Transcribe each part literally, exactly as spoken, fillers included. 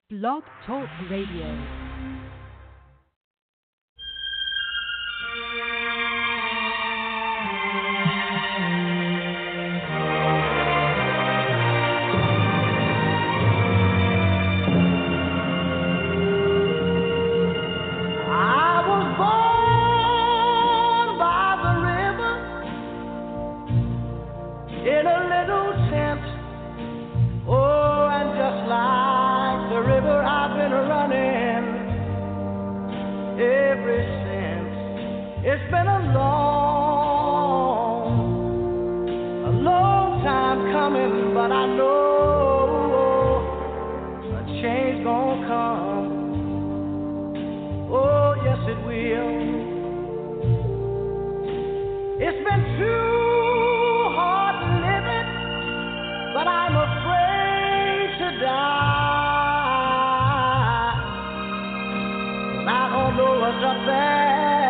Blog Talk Radio. It's been a long, a long time coming, but I know a change gonna come. Oh, yes it will. It's been too hard living, but I'm afraid to die. I don't know what's up there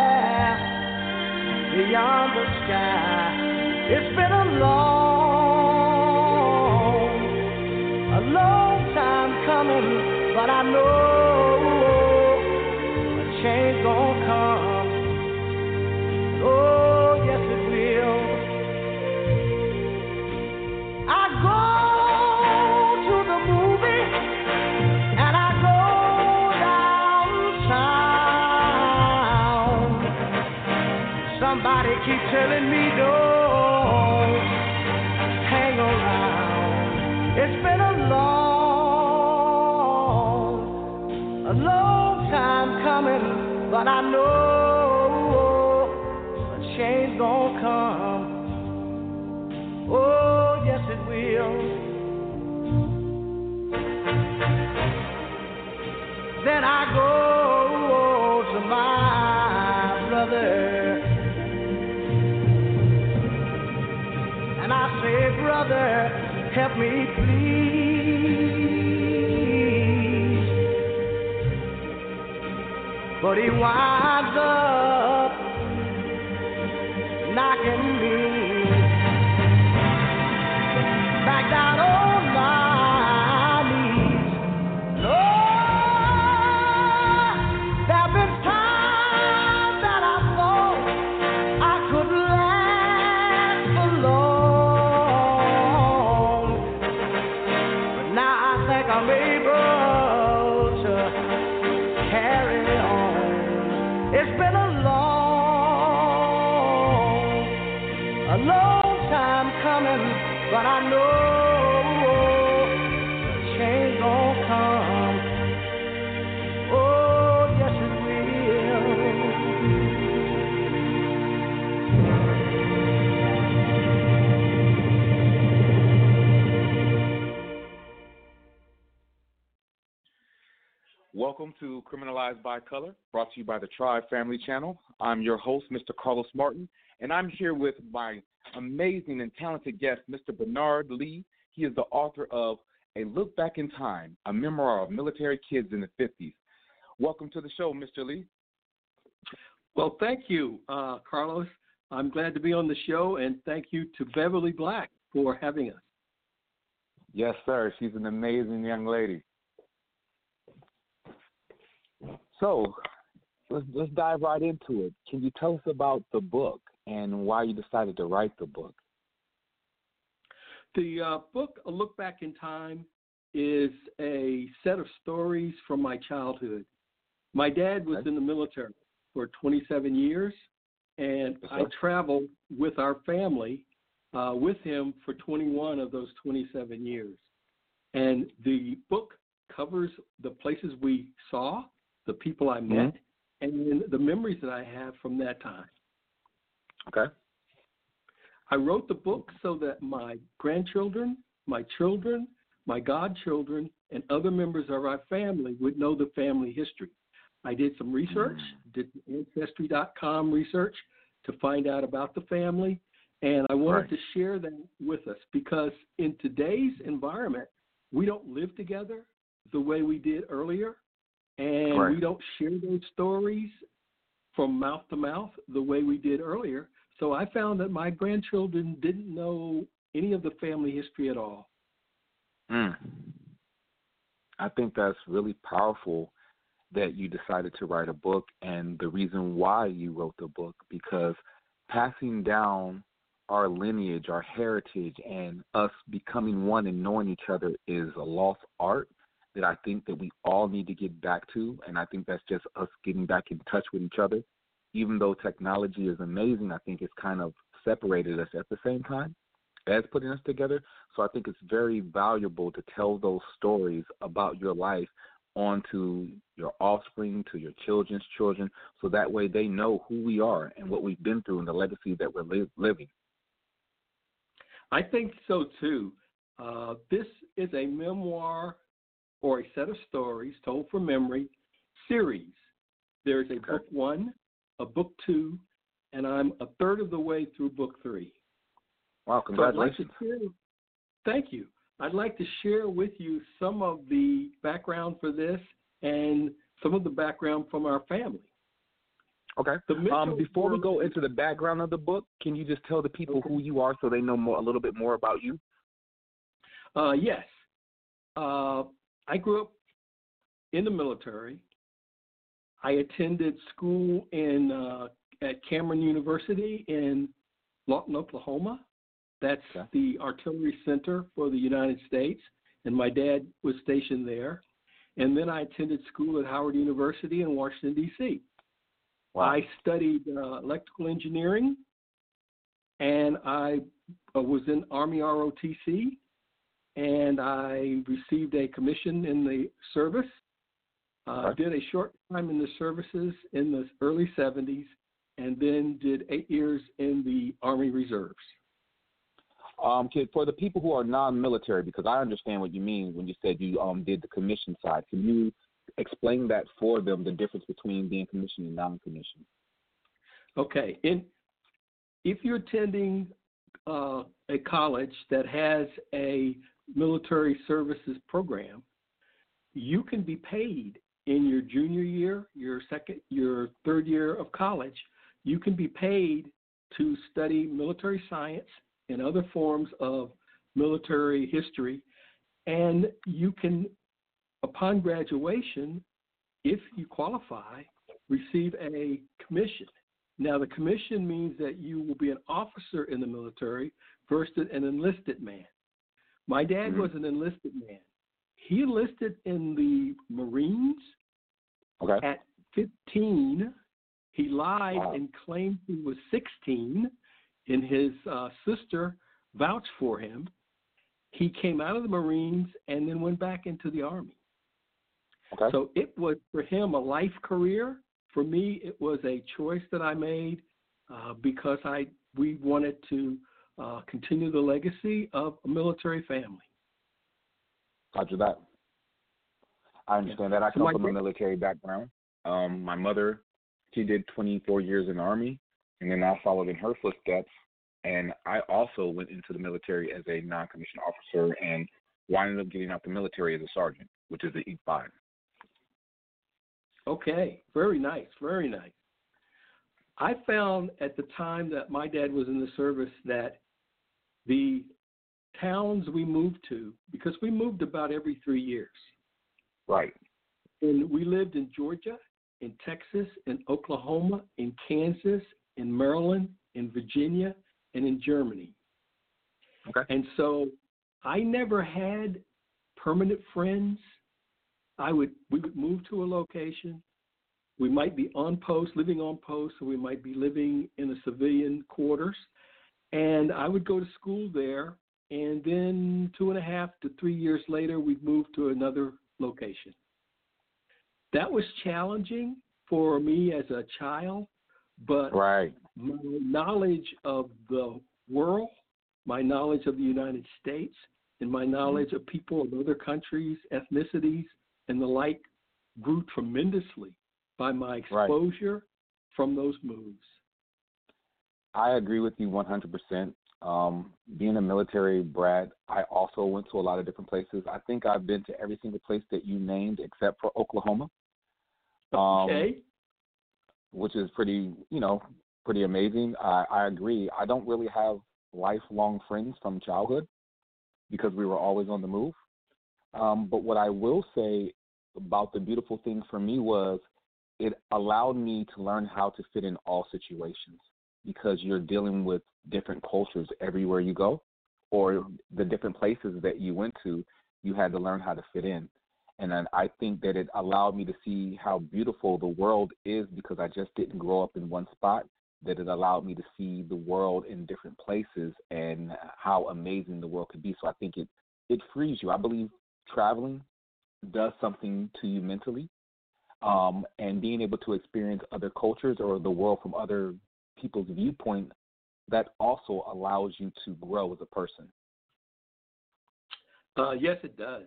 beyond the sky. It's been a long, a long time coming, but I know a change gonna come. Oh, yes it will. I go to the movie and I go downtown. Somebody keep telling me don't hang around. It's been a long, a long time coming, but I know a change gonna come. Oh, yes it will. Then I go to my brother and I say, brother, help me please. But he winds up knocking me back down on my knees. Lord, there have been times that I thought I could last for long. I'm able to carry on. It's been a long, a long time coming, but I know a change gonna come. Oh, yes it Welcome to Criminalized by Color, brought to you by the Tribe Family Channel. I'm your host, Mister Carlos Martin, and I'm here with my amazing and talented guest, Mister Bernard Lee. He is the author of A Look Back in Time, a memoir of military kids in the fifties. Welcome to the show, Mister Lee. Well, thank you, uh, Carlos. I'm glad to be on the show, and thank you to Beverly Black for having us. Yes, sir. She's an amazing young lady. So let's let's dive right into it. Can you tell us about the book and why you decided to write the book? The uh, book, A Look Back in Time, is a set of stories from my childhood. My dad was Okay. in the military for twenty-seven years, and Yes, I sir. traveled with our family uh, with him for twenty-one of those twenty-seven years. And the book covers the places we saw, the people I met, mm-hmm. and the memories that I have from that time. Okay. I wrote the book so that my grandchildren, my children, my godchildren, and other members of our family would know the family history. I did some research, mm. did Ancestry dot com research to find out about the family, and I wanted right. to share that with us because in today's environment, we don't live together the way we did earlier. And right. we don't share those stories from mouth to mouth the way we did earlier. So I found that my grandchildren didn't know any of the family history at all. Mm. I think that's really powerful that you decided to write a book, and the reason why you wrote the book, because passing down our lineage, our heritage, and us becoming one and knowing each other is a lost art that I think that we all need to get back to, and I think that's just us getting back in touch with each other. Even though technology is amazing, I think it's kind of separated us at the same time as putting us together. So I think it's very valuable to tell those stories about your life on to your offspring, to your children's children, so that way they know who we are and what we've been through and the legacy that we're li- living. I think so, too. Uh, this is a memoir or a set of stories told from memory series. There's a Okay. book one, a book two, and I'm a third of the way through book three. Wow, So I'd like congratulations. to share, thank you. I'd like to share with you some of the background for this and some of the background from our family. Okay. The Um, Mitchells before we were- go into the background of the book, can you just tell the people who you are so they know more, a little bit more about you? Uh, yes. Uh, I grew up in the military. I attended school in uh, at Cameron University in Lawton, Oklahoma. That's Okay. the artillery center for the United States, and my dad was stationed there. And then I attended school at Howard University in Washington, D C Wow. I studied uh, electrical engineering, and I uh, was in Army R O T C, and I received a commission in the service. Uh, Okay. Did a short time in the services in the early seventies, and then did eight years in the Army Reserves. Um, can, for the people who are non-military, because I understand what you mean when you said you um, did the commission side, can you explain that for them, the difference between being commissioned and non-commissioned? Okay. In, if you're attending uh, a college that has a military services program, you can be paid in your junior year, your second, your third year of college. You can be paid to study military science and other forms of military history, and you can, upon graduation, if you qualify, receive a commission. Now, the commission means that you will be an officer in the military versus an enlisted man. My dad Mhm. was an enlisted man. He enlisted in the Marines Okay. at fifteen. He lied Wow. and claimed he was sixteen, and his uh, sister vouched for him. He came out of the Marines and then went back into the Army. Okay. So it was for him a life career. For me, it was a choice that I made uh, because I we wanted to uh, continue the legacy of a military family. Roger that. I understand that. I So come my from a great- military background. Um, my mother, she did twenty-four years in the Army, and then I followed in her footsteps. And I also went into the military as a non-commissioned officer and winded up getting out the military as a sergeant, which is the E five. Okay, very nice, very nice. I found at the time that my dad was in the service that the towns we moved to, because we moved about every three years, Right. and we lived in Georgia, in Texas, in Oklahoma, in Kansas, in Maryland, in Virginia, and in Germany. Okay. And so I never had permanent friends. I would we would move to a location. We might be on post, living on post, or we might be living in a civilian quarters. And I would go to school there, and then two and a half to three years later, we'd move to another location. That was challenging for me as a child, but Right. my knowledge of the world, my knowledge of the United States, and my knowledge of people of other countries, ethnicities, and the like grew tremendously by my exposure from those moves. I agree with you one hundred percent. Um, being a military brat, I also went to a lot of different places. I think I've been to every single place that you named except for Oklahoma. Um, Okay. Which is pretty, you know, pretty amazing. I, I agree. I don't really have lifelong friends from childhood because we were always on the move. Um, but what I will say about the beautiful thing for me was it allowed me to learn how to fit in all situations, because you're dealing with different cultures everywhere you go, or the different places that you went to, you had to learn how to fit in. And then I think that it allowed me to see how beautiful the world is, because I just didn't grow up in one spot, that it allowed me to see the world in different places and how amazing the world could be. So I think it, it frees you. I believe traveling does something to you mentally, um, and being able to experience other cultures or the world from other people's viewpoint, that also allows you to grow as a person. Uh, yes, it does.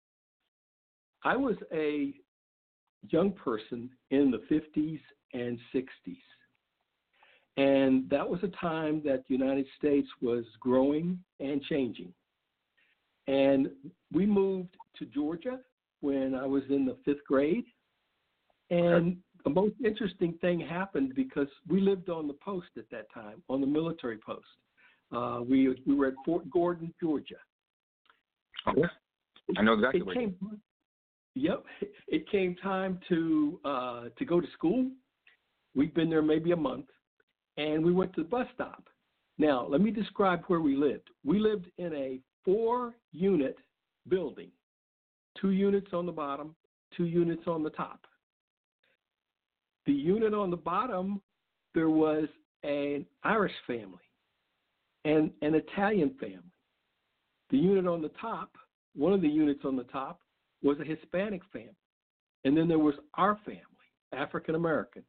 I was a young person in the fifties and sixties, and that was a time that the United States was growing and changing. And we moved to Georgia when I was in the fifth grade, and the most interesting thing happened because we lived on the post at that time, on the military post. Uh, we we were at Fort Gordon, Georgia. Okay. I know exactly it where came, Yep. It came time to uh, to go to school. We'd been there maybe a month, and we went to the bus stop. Now, let me describe where we lived. We lived in a four-unit building, two units on the bottom, two units on the top. The unit on the bottom, there was an Irish family and an Italian family. The unit on the top, one of the units on the top, was a Hispanic family. And then there was our family, African American.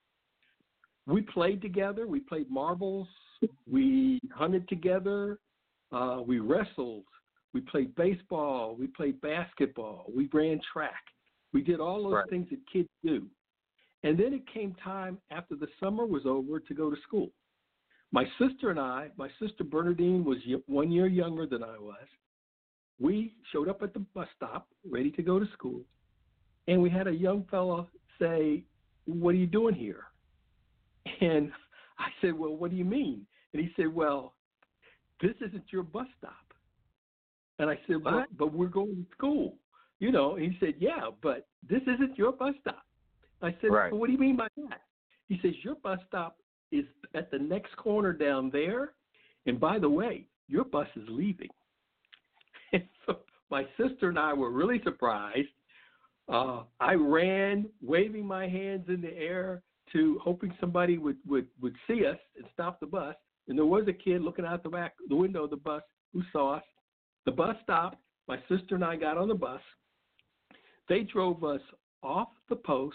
We played together. We played marbles. We hunted together. Uh, we wrestled. We played baseball. We played basketball. We ran track. We did all those Right. things that kids do. And then it came time after the summer was over to go to school. My sister and I, my sister Bernadine was one year younger than I was. We showed up at the bus stop, ready to go to school, and we had a young fella say, "What are you doing here?" And I said, "Well, what do you mean?" And he said, "Well, this isn't your bus stop." And I said, "Well, but we're going to school." You know, and he said, "Yeah, but this isn't your bus stop." I said, Right. "Well, what do you mean by that?" He says, "Your bus stop is at the next corner down there, and by the way, your bus is leaving." And so my sister and I were really surprised. Uh, I ran, waving my hands in the air, to hoping somebody would, would, would see us and stop the bus. And there was a kid looking out the back, the window of the bus, who saw us. The bus stopped. My sister and I got on the bus. They drove us off the post,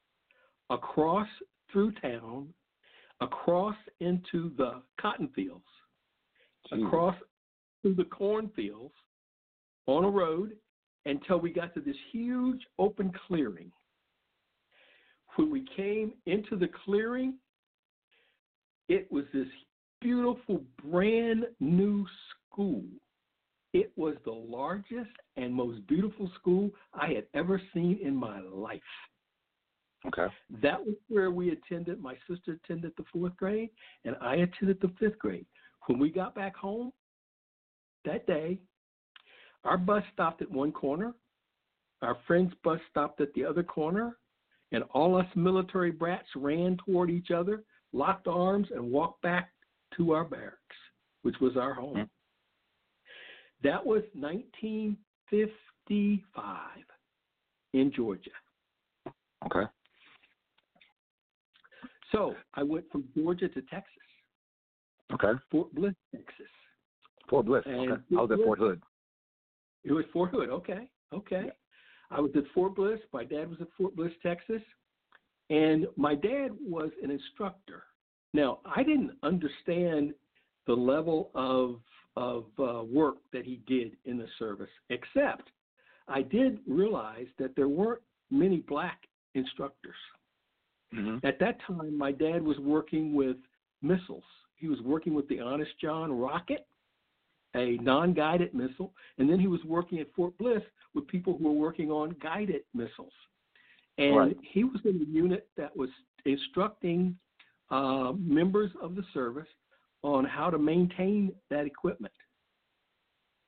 across through town, across into the cotton fields, Jeez. across through the cornfields, on a road, until we got to this huge open clearing. When we came into the clearing, it was this beautiful, brand new school. It was the largest and most beautiful school I had ever seen in my life. Okay. That was where we attended. My sister attended the fourth grade, and I attended the fifth grade. When we got back home that day, our bus stopped at one corner. Our friend's bus stopped at the other corner. And all us military brats ran toward each other, locked arms, and walked back to our barracks, which was our home. Mm-hmm. That was nineteen fifty-five in Georgia. Okay. So I went from Georgia to Texas. Okay. Fort Bliss, Texas. Fort Bliss. And okay. I was at Fort Hood. It was Fort Hood. Okay. Okay. Yeah. I was at Fort Bliss. My dad was at Fort Bliss, Texas. And my dad was an instructor. Now, I didn't understand the level of, of uh, work that he did in the service, except I did realize that there weren't many black instructors. Mm-hmm. At that time, my dad was working with missiles. He was working with the Honest John rocket, a non-guided missile, and then he was working at Fort Bliss with people who were working on guided missiles. And right. He was in the unit that was instructing uh, members of the service on how to maintain that equipment.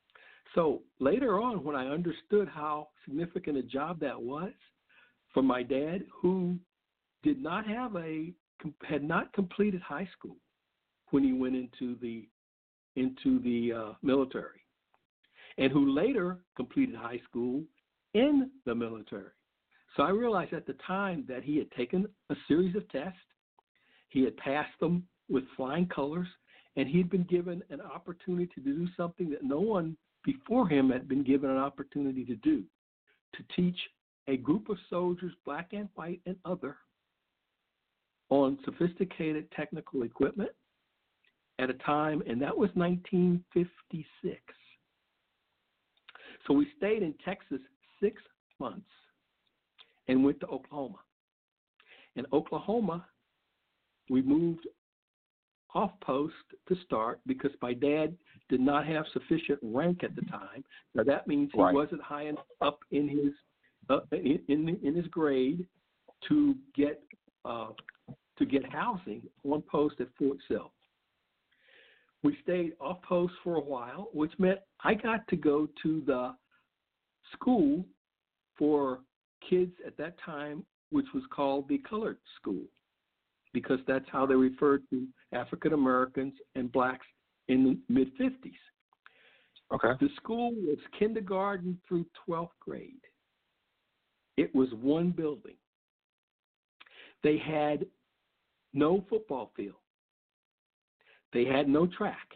So later on, when I understood how significant a job that was for my dad, who did not have a had not completed high school when he went into the into the uh, military, and who later completed high school in the military. So I realized at the time that he had taken a series of tests, he had passed them with flying colors, and he had been given an opportunity to do something that no one before him had been given an opportunity to do, to teach a group of soldiers, black and white and other, on sophisticated technical equipment at a time, and that was nineteen fifty-six. So we stayed in Texas six months and went to Oklahoma. In Oklahoma, we moved off post to start because my dad did not have sufficient rank at the time. Now that means he right. wasn't high enough up in his uh, in, in in his grade to get uh, to get housing on post at Fort Sill. We stayed off post for a while, which meant I got to go to the school for kids at that time, which was called the colored school, because that's how they referred to African Americans and blacks in the mid fifties. Okay. The school was kindergarten through twelfth grade. It was one building. They had no football field. They had no track.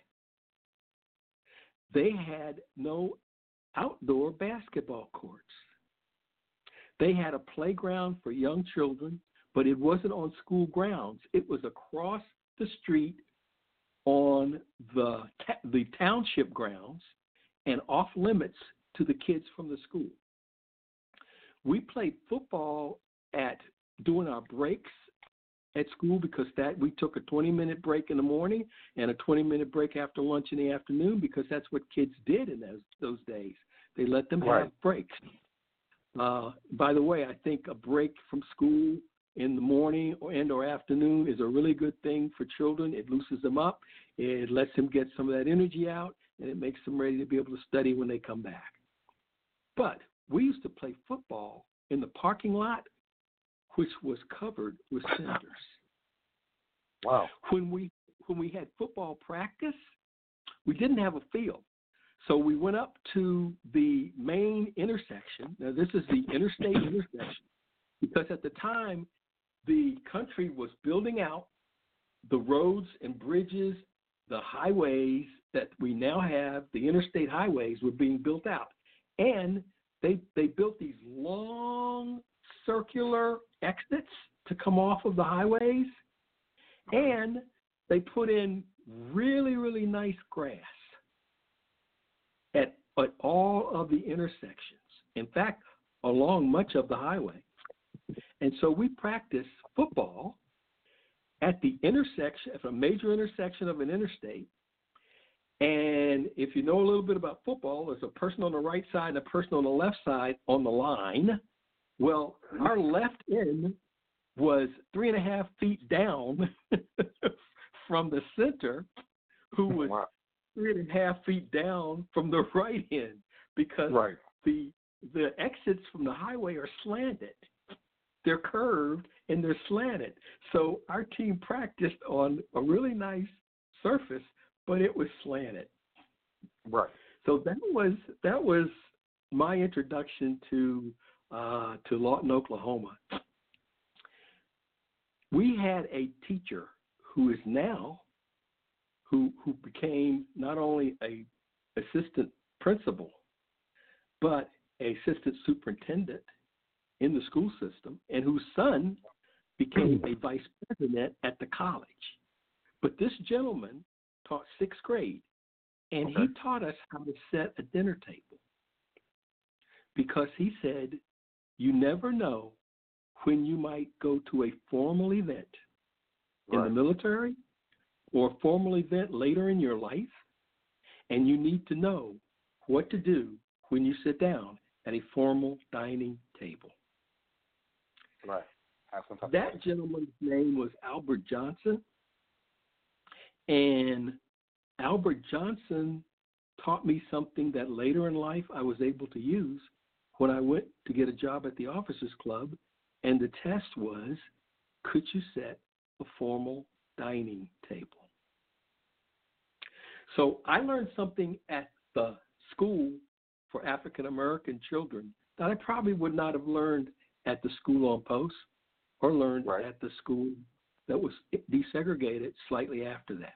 They had no outdoor basketball courts. They had a playground for young children, but it wasn't on school grounds. It was across the street on the ta- the township grounds and off limits to the kids from the school. We played football at during our breaks at school because that we took a twenty-minute break in the morning and a twenty-minute break after lunch in the afternoon because that's what kids did in those those days. They let them Right. have breaks. Uh, by the way, I think a break from school in the morning or and or afternoon is a really good thing for children. It loosens them up. It lets them get some of that energy out, and it makes them ready to be able to study when they come back. But we used to play football in the parking lot, which was covered with cinders. Wow. When we when we had football practice, we didn't have a field. So we went up to the main intersection. Now, this is the interstate intersection, because at the time, the country was building out the roads and bridges, the highways that we now have, the interstate highways were being built out. And they they built these long circular exits to come off of the highways, and they put in really, really nice grass at, at all of the intersections. In fact, along much of the highway. And so we practiced football at the intersection, at a major intersection of an interstate. And if you know a little bit about football, there's a person on the right side and a person on the left side on the line. Well, our left end was three and a half feet down from the center, who was wow. three and a half feet down from the right end, because right. the the exits from the highway are slanted. They're curved and they're slanted. So our team practiced on a really nice surface, but it was slanted. Right. So that was that was my introduction to uh, to Lawton, Oklahoma. We had a teacher who is now who who became not only a assistant principal, but a assistant superintendent in the school system, and whose son became a vice president at the college. But this gentleman taught sixth grade, and okay. he taught us how to set a dinner table, because he said, you never know when you might go to a formal event right. in the military or a formal event later in your life, and you need to know what to do when you sit down at a formal dining table. Right. That gentleman's name was Albert Johnson, and Albert Johnson taught me something that later in life I was able to use when I went to get a job at the Officers Club, and the test was, could you set a formal dining table? So I learned something at the school for African American children that I probably would not have learned at the school on post or learned Right. at the school that was desegregated slightly after that.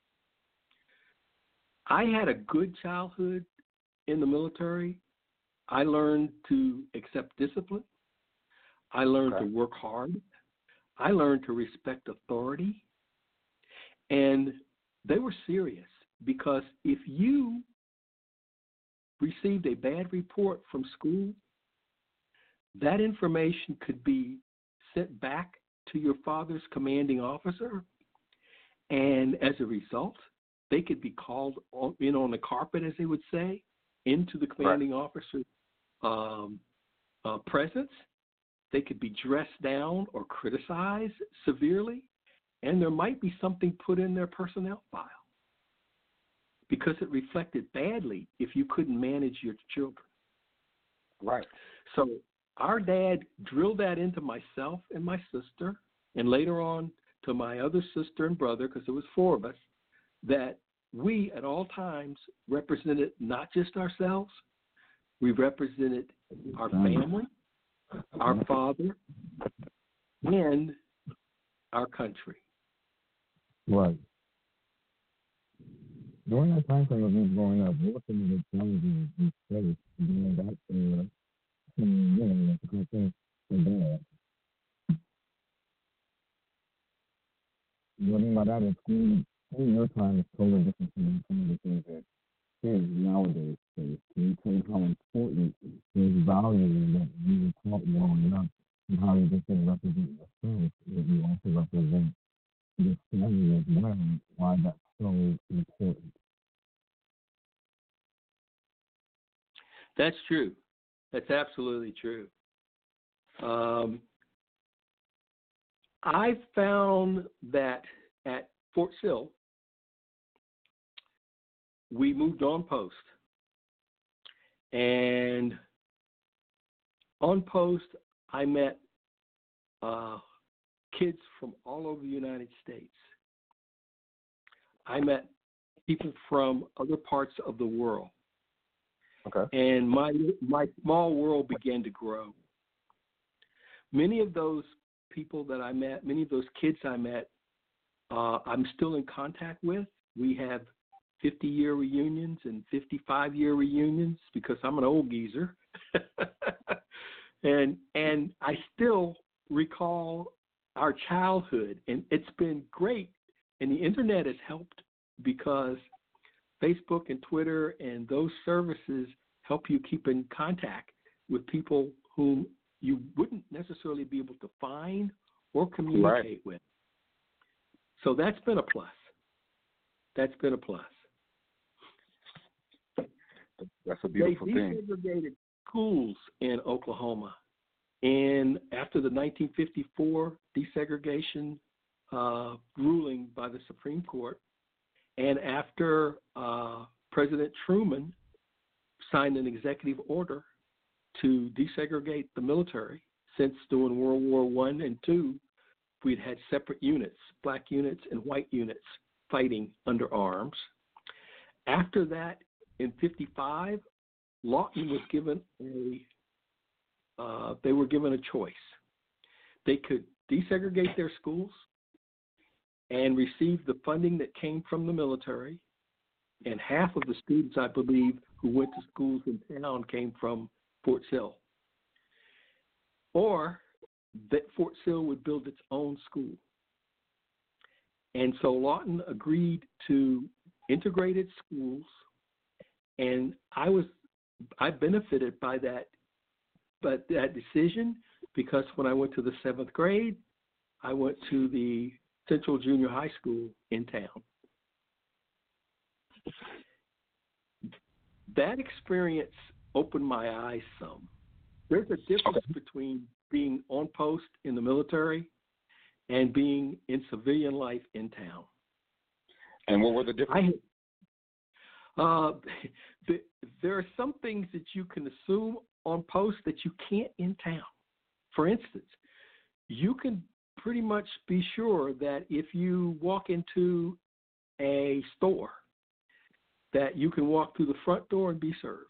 I had a good childhood in the military. I learned to accept discipline. I learned Okay. to work hard. I learned to respect authority. And they were serious, because if you received a bad report from school, that information could be sent back to your father's commanding officer, and as a result, they could be called on, in on the carpet, as they would say, into the commanding right. officer's um, uh, presence. They could be dressed down or criticized severely, and there might be something put in their personnel file because it reflected badly if you couldn't manage your children. Right. So our dad drilled that into myself and my sister, and later on to my other sister and brother, because there was four of us, that we at all times represented not just ourselves, we represented our family, our father, and our country. Right. During that time frame of me growing up, what were some of the challenges you faced during that era? And, you know, that's a good thing for dad. What I mean by that is school, school your time is totally different from some of the things that kids nowadays face. Can you tell me how important this value that you were taught growing up and how you just didn't represent yourself, that you also represent this family as well, and why that's so important? That's true. That's absolutely true. Um, I found that at Fort Sill, we moved on post. And on post, I met uh, kids from all over the United States. I met people from other parts of the world. Okay. And my my small world began to grow. Many of those people that I met, many of those kids I met, uh, I'm still in contact with. We have fifty-year reunions and fifty-five-year reunions because I'm an old geezer. and and I still recall our childhood, and it's been great. And the internet has helped because Facebook and Twitter and those services help you keep in contact with people whom you wouldn't necessarily be able to find or communicate right. with. So that's been a plus. That's been a plus. That's a beautiful they thing. They desegregated schools in Oklahoma. And after the nineteen fifty-four desegregation uh, ruling by the Supreme Court, and after uh, President Truman signed an executive order to desegregate the military, since during World War One and Two, we'd had separate units, black units and white units, fighting under arms. After that, in fifty-five, Lawton was given a, uh, they were given a choice. They could desegregate their schools and receive the funding that came from the military, and half of the students, I believe, who went to schools in town came from Fort Sill. Or that Fort Sill would build its own school. And so Lawton agreed to integrated schools, and I was I benefited by that but that decision because when I went to the seventh grade, I went to the Central Junior High School in town. That experience opened my eyes some. There's a difference between being on post in the military and being in civilian life in town. And what were the differences? Uh, the, there are some things that you can assume on posts that you can't in town. For instance, you can pretty much be sure that if you walk into a store, that you can walk through the front door and be served.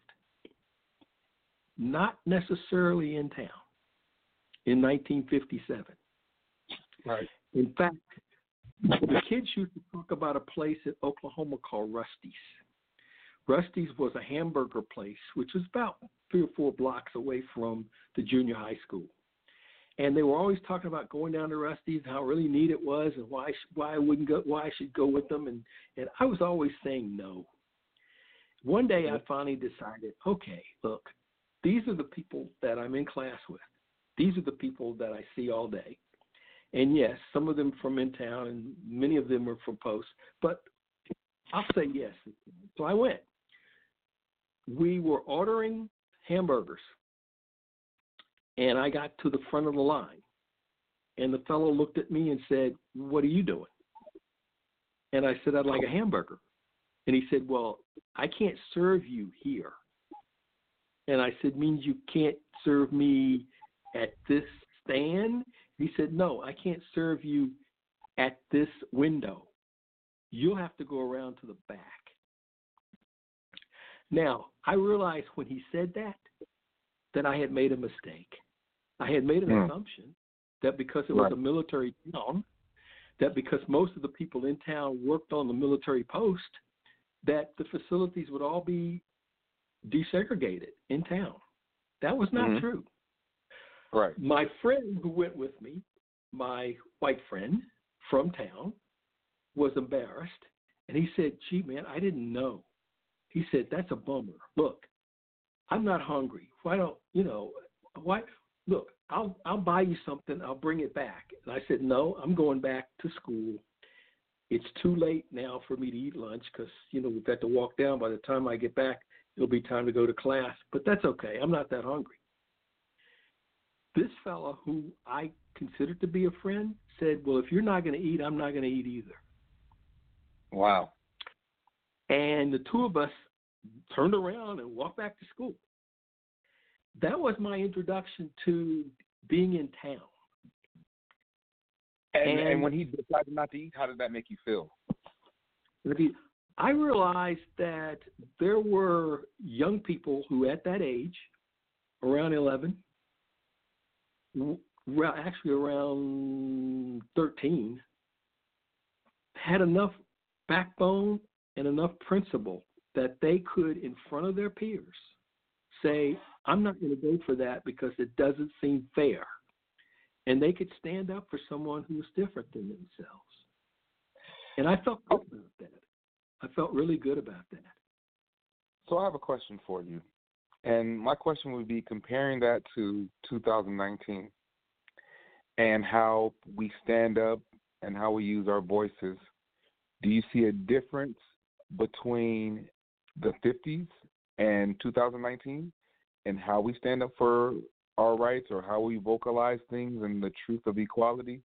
Not necessarily in town in nineteen fifty-seven. Right. In fact, the kids used to talk about a place in Oklahoma called Rusty's. Rusty's was a hamburger place, which was about three or four blocks away from the junior high school. And they were always talking about going down to Rusty's, how really neat it was, and why why I wouldn't go, why I should go with them. And, and I was always saying no. One day I finally decided, okay, look, these are the people that I'm in class with. These are the people that I see all day. And yes, some of them from in town, and many of them are from Post, but I'll say yes. So I went. We were ordering hamburgers, and I got to the front of the line, and the fellow looked at me and said, "What are you doing?" And I said, "I'd like a hamburger." And he said, "Well, I can't serve you here." And I said, "Means you can't serve me at this stand?" He said, "No, I can't serve you at this window. You'll have to go around to the back." Now, I realized when he said that, that I had made a mistake. I had made an Mm. assumption that because it was Right. a military town, that because most of the people in town worked on the military post, that the facilities would all be desegregated in town. That was not Mhm. true. Right. My friend who went with me, my white friend from town, was embarrassed, and he said, "Gee, man, I didn't know." He said, "That's a bummer. Look, I'm not hungry. Why don't, you know, why, look, I'll I'll buy you something. I'll bring it back." And I said, "No, I'm going back to school. It's too late now for me to eat lunch because, you know, we've got to walk down. By the time I get back, it'll be time to go to class. But that's okay. I'm not that hungry." This fella, who I considered to be a friend, said, "Well, if you're not going to eat, I'm not going to eat either." Wow. And the two of us turned around and walked back to school. That was my introduction to being in town. And, And- and when he decided not to eat, how did that make you feel? I realized that there were young people who, at that age, around eleven, well, actually around thirteen, had enough backbone and enough principle that they could, in front of their peers, say, "I'm not going to go for that because it doesn't seem fair." And they could stand up for someone who was different than themselves. And I felt good about that. I felt really good about that. So I have a question for you. And my question would be comparing that to two thousand nineteen and how we stand up and how we use our voices. Do you see a difference between the fifties and two thousand nineteen and how we stand up for our rights or how we vocalize things and the truth of equality?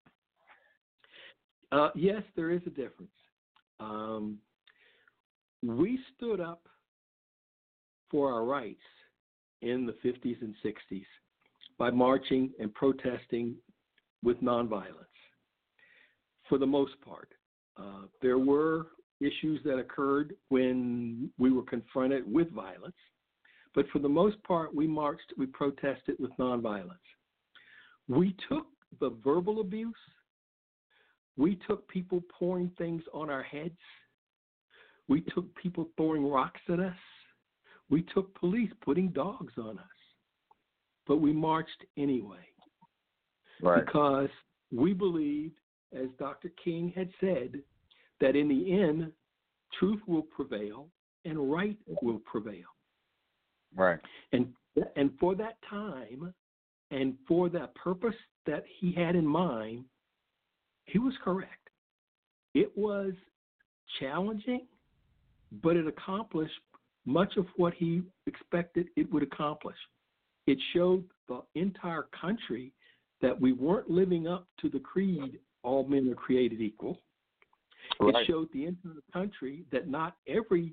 Uh, yes, there is a difference. Um, we stood up for our rights in the fifties and sixties by marching and protesting with nonviolence, for the most part. Uh, there were issues that occurred when we were confronted with violence, but for the most part, we marched, we protested with nonviolence. We took the verbal abuse. We took people pouring things on our heads. We took people throwing rocks at us. We took police putting dogs on us. But we marched anyway. Right. Because we believed, as Doctor King had said, that in the end, truth will prevail and right will prevail. Right. And and for that time and for that purpose that he had in mind, he was correct. It was challenging, but it accomplished much of what he expected it would accomplish. It showed the entire country that we weren't living up to the creed, all men are created equal. Right. It showed the entire country that not every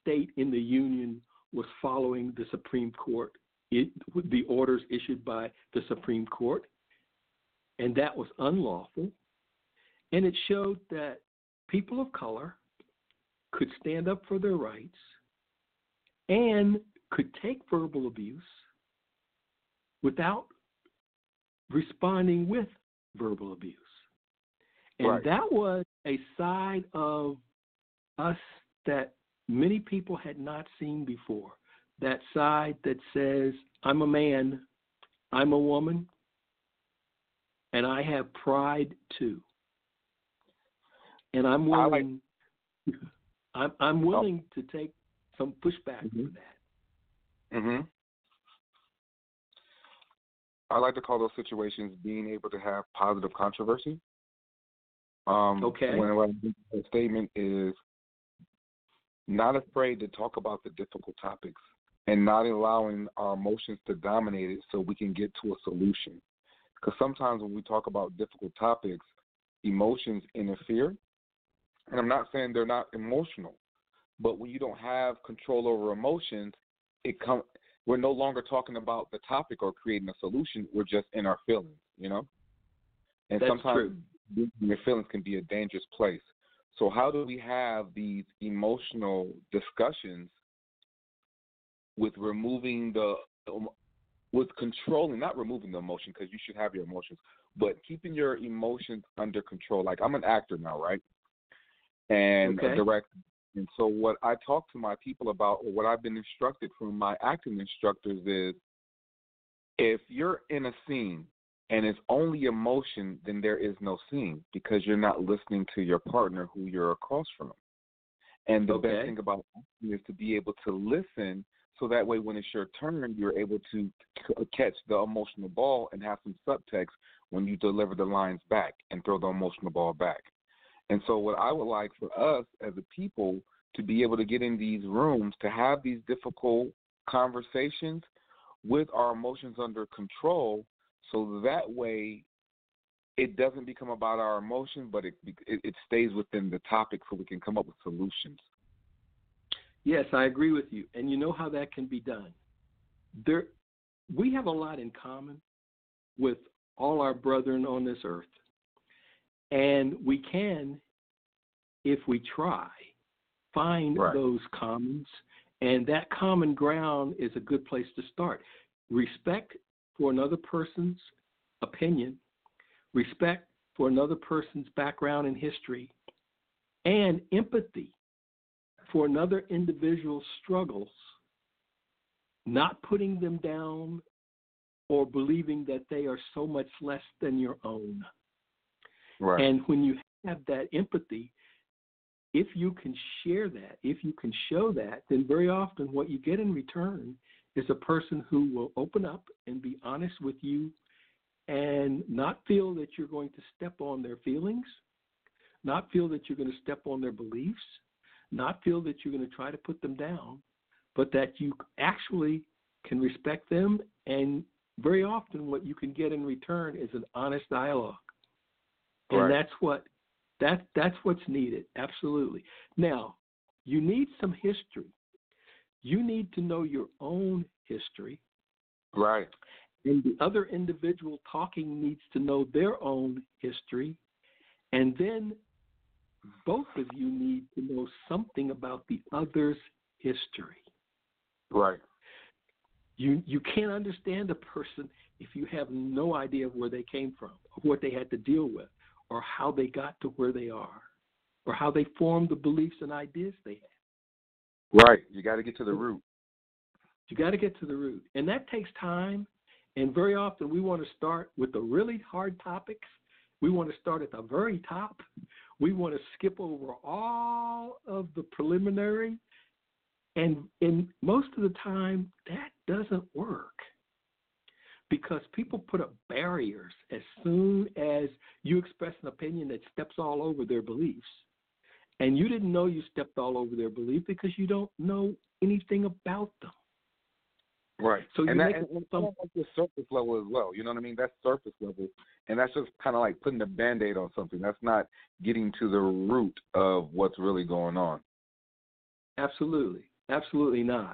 state in the Union was following the Supreme Court, it, the orders issued by the Supreme Court, and that was unlawful. And it showed that people of color could stand up for their rights and could take verbal abuse without responding with verbal abuse. And right. that was a side of us that many people had not seen before. That side that says, I'm a man, I'm a woman, and I have pride too. And I'm willing, like, I'm, I'm willing oh. to take some pushback mm-hmm. for that. Mm-hmm. I like to call those situations being able to have positive controversy. Um, okay. When a statement is not afraid to talk about the difficult topics and not allowing our emotions to dominate it so we can get to a solution. Because sometimes when we talk about difficult topics, emotions interfere. And I'm not saying they're not emotional, but when you don't have control over emotions, it come, we're no longer talking about the topic or creating a solution. We're just in our feelings, you know? And That's sometimes true. your feelings can be a dangerous place. So how do we have these emotional discussions with removing the, with controlling, not removing the emotion, because you should have your emotions, but keeping your emotions under control? Like, I'm an actor now, right? And okay. a director. And so what I talk to my people about, or what I've been instructed from my acting instructors is, if you're in a scene and it's only emotion, then there is no scene, because you're not listening to your partner who you're across from. And the okay. best thing about acting is to be able to listen, so that way when it's your turn, you're able to c- catch the emotional ball and have some subtext when you deliver the lines back and throw the emotional ball back. And so what I would like for us as a people to be able to get in these rooms, to have these difficult conversations with our emotions under control, so that way it doesn't become about our emotion, but it, it it stays within the topic so we can come up with solutions. Yes, I agree with you. And you know how that can be done. There, we have a lot in common with all our brethren on this earth. And we can, if we try, find right. those commons. And that common ground is a good place to start. Respect for another person's opinion, respect for another person's background and history, and empathy for another individual's struggles, not putting them down or believing that they are so much less than your own. Right. And when you have that empathy, if you can share that, if you can show that, then very often what you get in return is a person who will open up and be honest with you and not feel that you're going to step on their feelings, not feel that you're going to step on their beliefs, not feel that you're going to try to put them down, but that you actually can respect them. And very often what you can get in return is an honest dialogue. And right. that's what that that's what's needed. Absolutely. Now, you need some history. You need to know your own history. Right. And the other individual talking needs to know their own history. And then both of you need to know something about the other's history. Right. You you can't understand a person if you have no idea of where they came from, or what they had to deal with, or how they got to where they are, or how they formed the beliefs and ideas they have. Right. You got to get to the root. You got to get to the root. And that takes time. And very often we want to start with the really hard topics. We want to start at the very top. We want to skip over all of the preliminary. And in most of the time, that doesn't work, because people put up barriers as soon as you express an opinion that steps all over their beliefs. And you didn't know you stepped all over their belief because you don't know anything about them. Right. So you and that, make and, some, and that's the surface level as well. You know what I mean? That's surface level. And that's just kind of like putting a Band-Aid on something. That's not getting to the root of what's really going on. Absolutely. Absolutely not.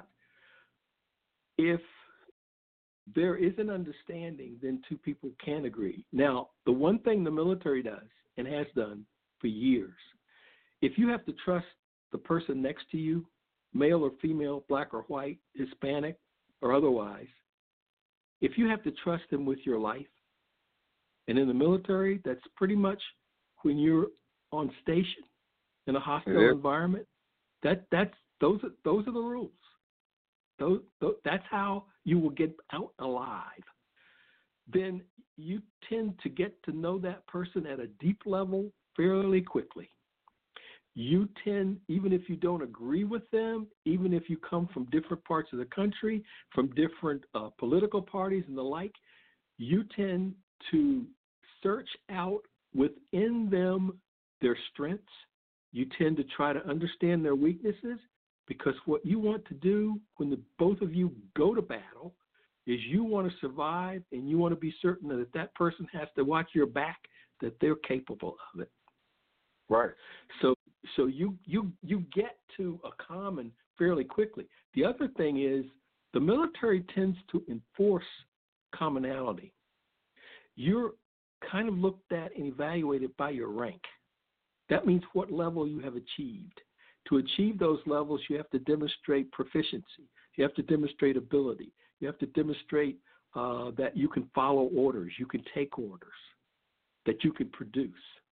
If there is an understanding, then two people can agree. Now, the one thing the military does and has done for years, if you have to trust the person next to you, male or female, black or white, Hispanic or otherwise, if you have to trust them with your life, and in the military, that's pretty much when you're on station in a hostile yeah. environment, that that's those are, those are the rules. Those, those, that's how you will get out alive. Then you tend to get to know that person at a deep level fairly quickly. You tend, even if you don't agree with them, even if you come from different parts of the country, from different uh, political parties and the like, you tend to search out within them their strengths. You tend to try to understand their weaknesses, because what you want to do when the both of you go to battle is you want to survive, and you want to be certain that if that person has to watch your back, that they're capable of it. Right. So so you you you get to a common fairly quickly. The other thing is the military tends to enforce commonality. You're kind of looked at and evaluated by your rank. That means what level you have achieved. To achieve those levels, you have to demonstrate proficiency. You have to demonstrate ability. You have to demonstrate uh, that you can follow orders, you can take orders, that you can produce.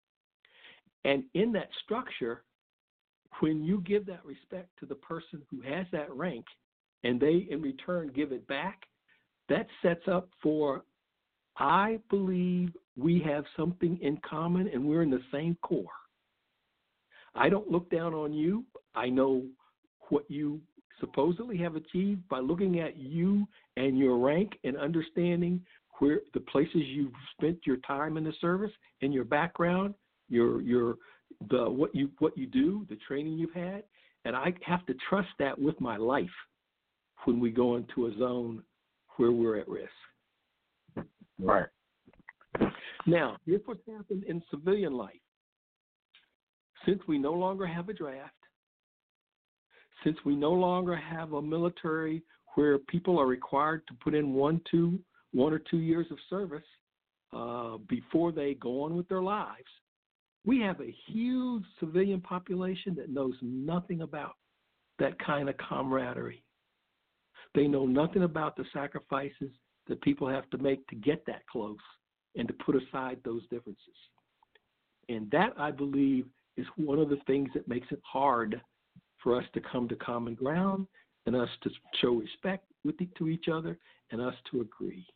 And in that structure, when you give that respect to the person who has that rank, and they in return give it back, that sets up for, I believe we have something in common and we're in the same corps. I don't look down on you. I know what you supposedly have achieved by looking at you and your rank and understanding where the places you've spent your time in the service and your background, your your the what you what you do, the training you've had, and I have to trust that with my life when we go into a zone where we're at risk. Right. Now, here's what's happened in civilian life. Since we no longer have a draft, since we no longer have a military where people are required to put in one, two, one or two years of service uh, before they go on with their lives, we have a huge civilian population that knows nothing about that kind of camaraderie. They know nothing about the sacrifices that people have to make to get that close and to put aside those differences. And that, I believe, is one of the things that makes it hard for us to come to common ground and us to show respect with the, to each other and us to agree.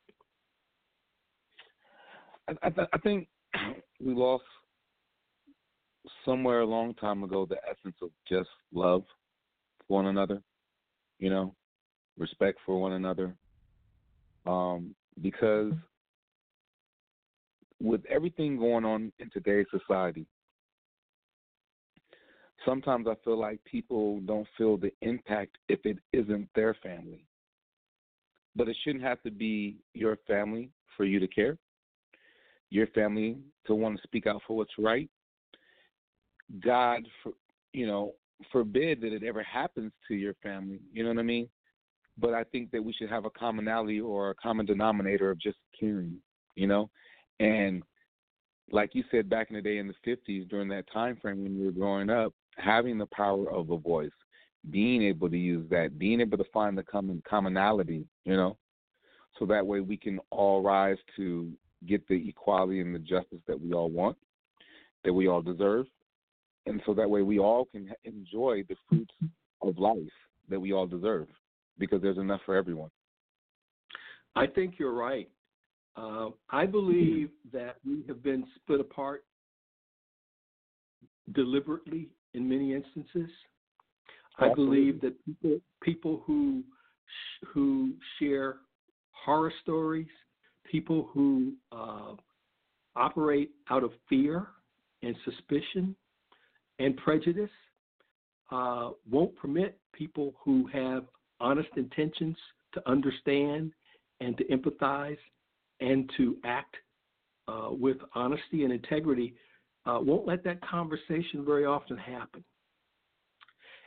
I, I, I think we lost somewhere a long time ago the essence of just love for one another, you know, respect for one another, um, because with everything going on in today's society, sometimes I feel like people don't feel the impact if it isn't their family. But it shouldn't have to be your family for you to care, your family to want to speak out for what's right. God, for, you know, forbid that it ever happens to your family, you know what I mean? But I think that we should have a commonality or a common denominator of just caring, you know? And like you said, back in the day in the fifties, during that time frame when we were growing up, having the power of a voice, being able to use that, being able to find the common commonality, you know, so that way we can all rise to get the equality and the justice that we all want, that we all deserve, and so that way we all can enjoy the fruits of life that we all deserve, because there's enough for everyone. I think you're right. Uh, I believe that we have been split apart deliberately in many instances. I believe that people people who who share horror stories, people who uh, operate out of fear and suspicion and prejudice, uh, won't permit people who have honest intentions to understand and to empathize and to act uh, with honesty and integrity, uh, won't let that conversation very often happen.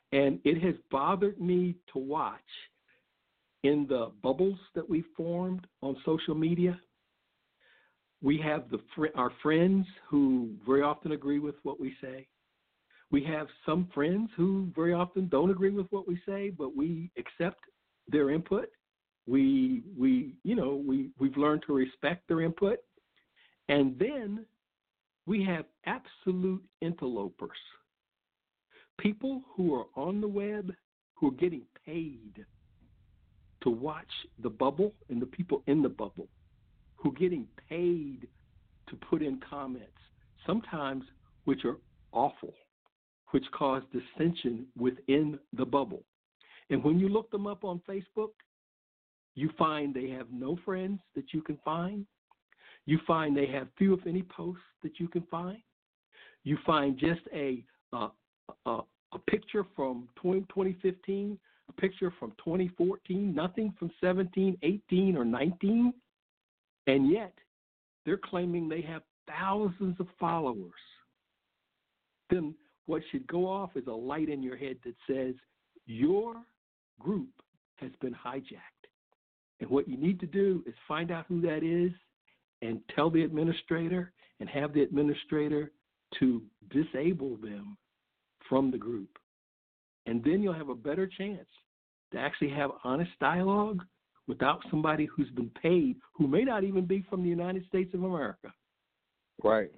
And it has bothered me to watch in the bubbles that we formed on social media. We have the fr- our friends who very often agree with what we say. We have some friends who very often don't agree with what we say, but we accept their input. We we you know we we've learned to respect their input. And then we have absolute interlopers. People who are on the web who are getting paid to watch the bubble and the people in the bubble who are getting paid to put in comments, sometimes which are awful, which cause dissension within the bubble. And when you look them up on Facebook, you find they have no friends that you can find. You find they have few, if any, posts that you can find. You find just a uh, a, a picture from twenty fifteen, a picture from twenty fourteen, nothing from seventeen, eighteen, or nineteen. And yet, they're claiming they have thousands of followers. Then what should go off is a light in your head that says, your group has been hijacked. And what you need to do is find out who that is and tell the administrator and have the administrator to disable them from the group. And then you'll have a better chance to actually have honest dialogue without somebody who's been paid, who may not even be from the United States of America. Right.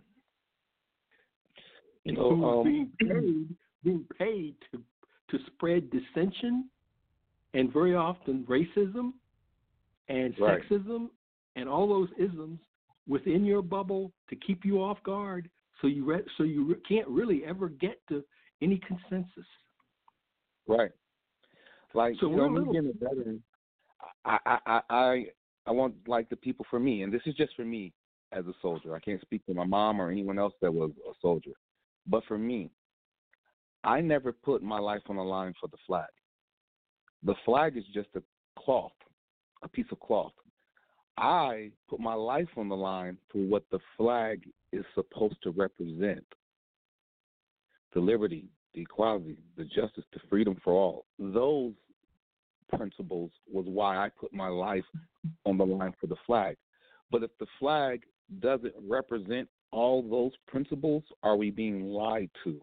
You know, who's um, being paid, being paid to to spread dissension and very often racism and right. sexism and all those isms within your bubble to keep you off guard, so you re- so you re- can't really ever get to any consensus. Right. Like, so you we're know, little, being a veteran, I, I, I, I, I want, like, the people for me, and this is just for me as a soldier. I can't speak for my mom or anyone else that was a soldier. But for me, I never put my life on the line for the flag. The flag is just a cloth, a piece of cloth. I put my life on the line for what the flag is supposed to represent. The liberty, the equality, the justice, the freedom for all. Those principles was why I put my life on the line for the flag. But if the flag doesn't represent all those principles, are we being lied to?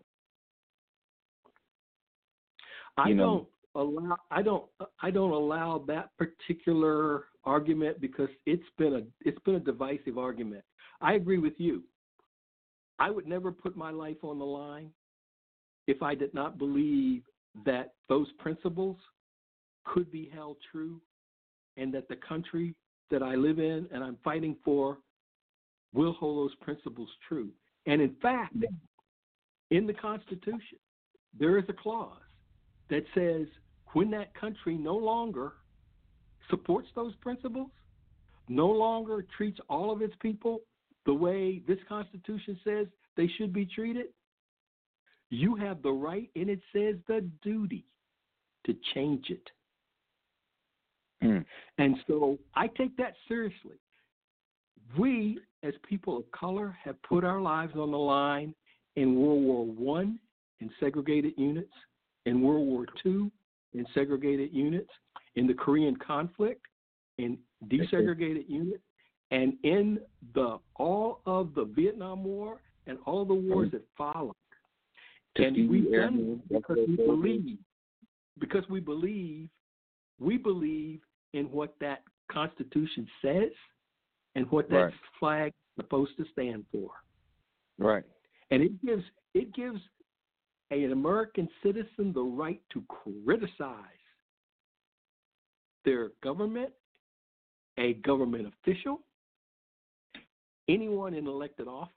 I You know, don't allow I don't I don't allow that particular argument because it's been a it's been a divisive argument. I agree with you. I would never put my life on the line if I did not believe that those principles could be held true and that the country that I live in and I'm fighting for will hold those principles true. And in fact, in the Constitution, there is a clause that says when that country no longer supports those principles, no longer treats all of its people the way this Constitution says they should be treated, you have the right, and it says the duty, to change it. Mm. And so I take that seriously. We, as people of color, have put our lives on the line in World War One in segregated units, in World War Two in segregated units, in the Korean conflict in desegregated units, and in the all of the Vietnam War and all the wars that followed. And we've done it because we believe, because we believe, we believe in what that Constitution says and what that right. flag is supposed to stand for. Right. And it gives it gives an American citizen the right to criticize their government, a government official, anyone in elected office,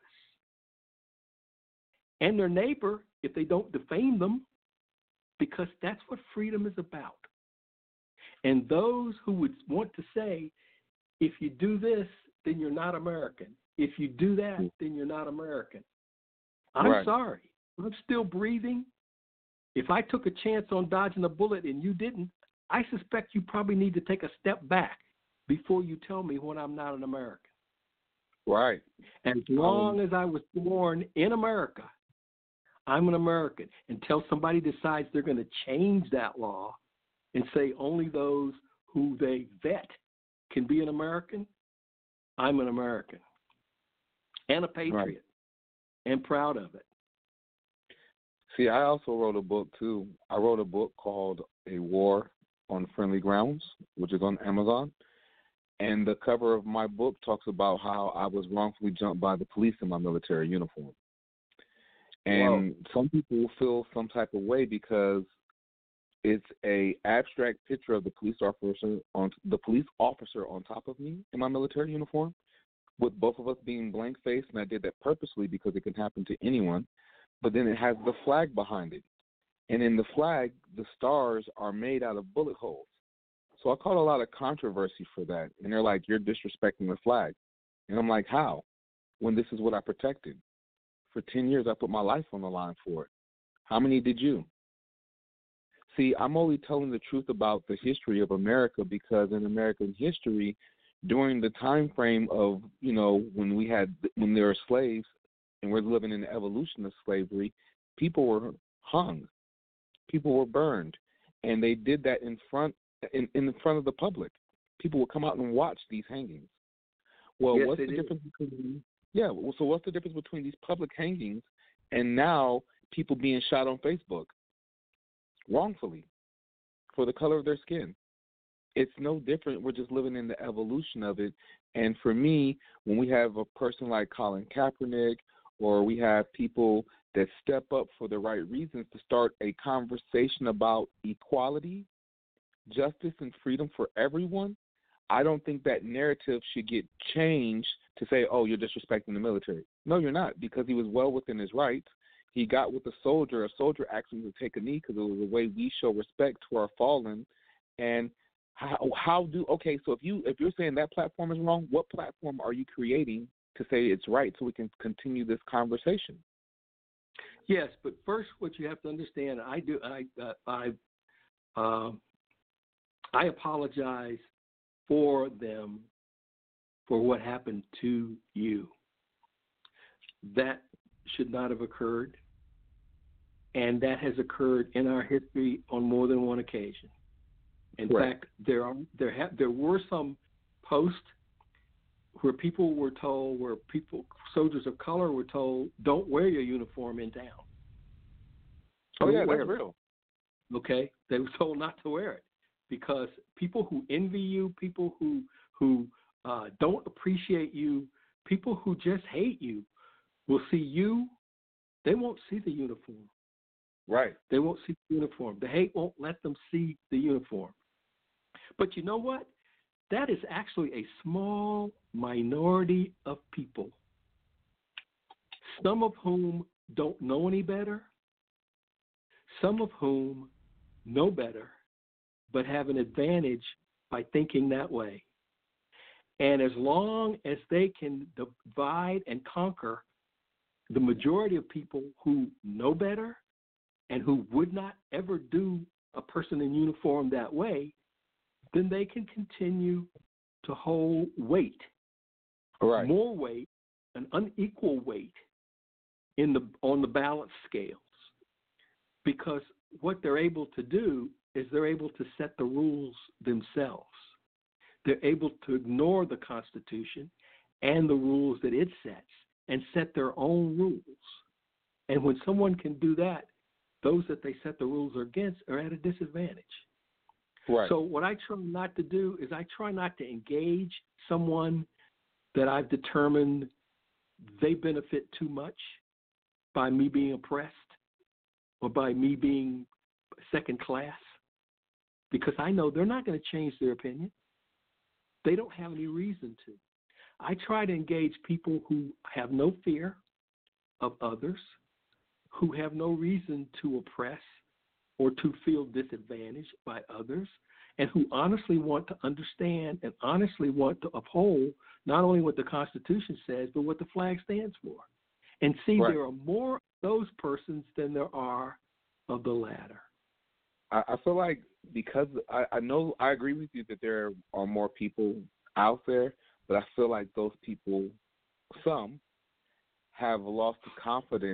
and their neighbor if they don't defame them, because that's what freedom is about. And those who would want to say, if you do this, then you're not American. If you do that, then you're not American. I'm right. sorry. I'm still breathing. If I took a chance on dodging a bullet and you didn't, I suspect you probably need to take a step back before you tell me when I'm not an American. Right. As long um, as I was born in America, I'm an American. Until somebody decides they're going to change that law and say only those who they vet can be an American, I'm an American and a patriot Right. and proud of it. See, I also wrote a book too. I wrote a book called A War on Friendly Grounds, which is on Amazon. And the cover of my book talks about how I was wrongfully jumped by the police in my military uniform. And Whoa. some people feel some type of way because it's a abstract picture of the police officer on the police officer on top of me in my military uniform, with both of us being blank faced, and I did that purposely because it can happen to anyone. But then it has the flag behind it, and in the flag, the stars are made out of bullet holes. So I caught a lot of controversy for that, and they're like, "You're disrespecting the flag," and I'm like, "How? When this is what I protected for ten years, I put my life on the line for it. How many did you?" See, I'm only telling the truth about the history of America because in American history, during the time frame of, you know, when we had when there were slaves and we're living in the evolution of slavery, people were hung, people were burned, and they did that in front in, in front of the public. People would come out and watch these hangings. Well, Yes, what's they the did. difference between yeah? well, So what's the difference between these public hangings and now people being shot on Facebook wrongfully for the color of their skin? It's no different. We're just living in the evolution of it. And for me, when we have a person like Colin Kaepernick, or we have people that step up for the right reasons to start a conversation about equality, justice, and freedom for everyone, I don't think that narrative should get changed to say, "Oh, you're disrespecting the military." No, you're not, because he was well within his rights. He got with a soldier. A soldier asked him to take a knee because it was a way we show respect to our fallen. And how, how do okay? So if you if you're saying that platform is wrong, what platform are you creating to say it's right so we can continue this conversation? Yes, but first, what you have to understand, I do, I, uh, I, uh, I apologize for them for what happened to you. That should not have occurred, and that has occurred in our history on more than one occasion. In Right. fact, there are there have there were some posts where people were told, where people soldiers of color were told, "Don't wear your uniform in town." Oh Don't yeah, wear that's it. real. Okay, they were told not to wear it because people who envy you, people who who uh, don't appreciate you, people who just hate you, will see you. They won't see the uniform. Right. They won't see the uniform. The hate won't let them see the uniform. But you know what? That is actually a small minority of people, some of whom don't know any better, some of whom know better, but have an advantage by thinking that way. And as long as they can divide and conquer the majority of people who know better and who would not ever do a person in uniform that way, then they can continue to hold weight, Right. more weight, an unequal weight in the on the balance scales. Because what they're able to do is they're able to set the rules themselves. They're able to ignore the Constitution and the rules that it sets and set their own rules. And when someone can do that, those that they set the rules against are at a disadvantage. Right. So what I try not to do is I try not to engage someone that I've determined they benefit too much by me being oppressed or by me being second class, because I know they're not going to change their opinion. They don't have any reason to. I try to engage people who have no fear of others, who have no reason to oppress or to feel disadvantaged by others, and who honestly want to understand and honestly want to uphold not only what the Constitution says, but what the flag stands for. And see, Right. there are more of those persons than there are of the latter. I, I feel like because I, I know I agree with you that there are more people out there, but I feel like those people, some, have lost the confidence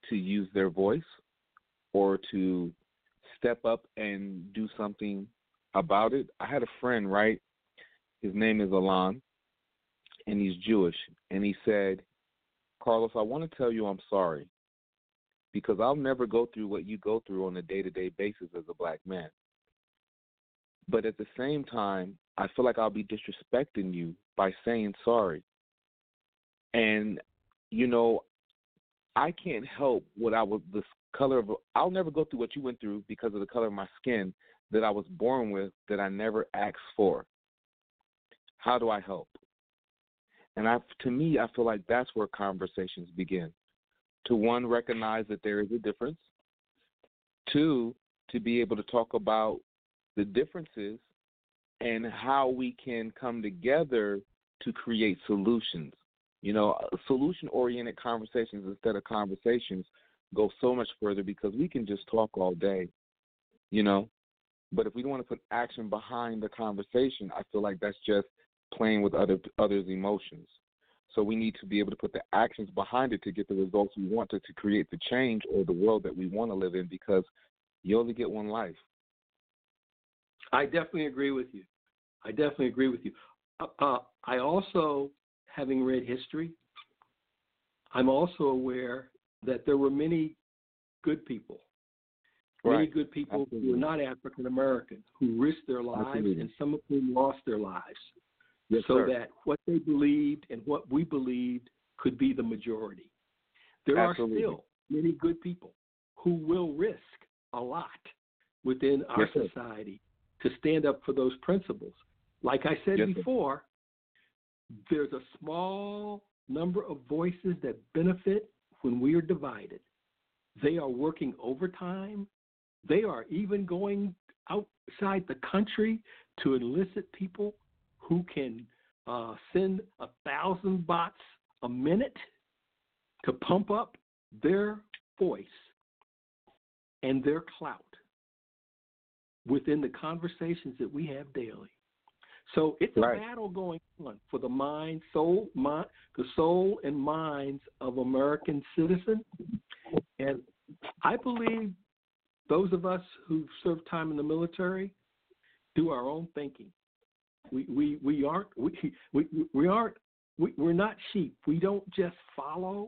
to use their voice or to step up and do something about it. I had a friend, right? His name is Alon, and he's Jewish. And he said, Carlos, I want to tell you I'm sorry because I'll never go through what you go through on a day-to-day basis as a black man. But at the same time, I feel like I'll be disrespecting you by saying sorry. And, you know, I can't help what I was, the color of, I'll never go through what you went through because of the color of my skin that I was born with that I never asked for. How do I help? And I, to me, I feel like that's where conversations begin. To one, recognize that there is a difference. Two, to be able to talk about the differences and how we can come together to create solutions. You know, solution-oriented conversations instead of conversations go so much further because we can just talk all day, you know. But if we don't want to put action behind the conversation, I feel like that's just playing with other others' emotions. So we need to be able to put the actions behind it to get the results we want to, to create the change or the world that we want to live in because you only get one life. I definitely agree with you. I definitely agree with you. Uh, uh, I also, having read history, I'm also aware that there were many good people, right. many good people Absolutely. Who were not African American, who risked their lives, Absolutely. And some of whom lost their lives, yes, so sir. That what they believed and what we believed could be the majority. There Absolutely. Are still many good people who will risk a lot within our yes, society to stand up for those principles. Like I said yes, before, there's a small number of voices that benefit when we are divided. They are working overtime. They are even going outside the country to enlist people who can uh, send a thousand bots a minute to pump up their voice and their clout within the conversations that we have daily. So it's a right. battle going on for the mind, soul, mind, the soul and minds of American citizens. And I believe those of us who serve time in the military do our own thinking. We we, we aren't we, we, we aren't we, we're not sheep. We don't just follow.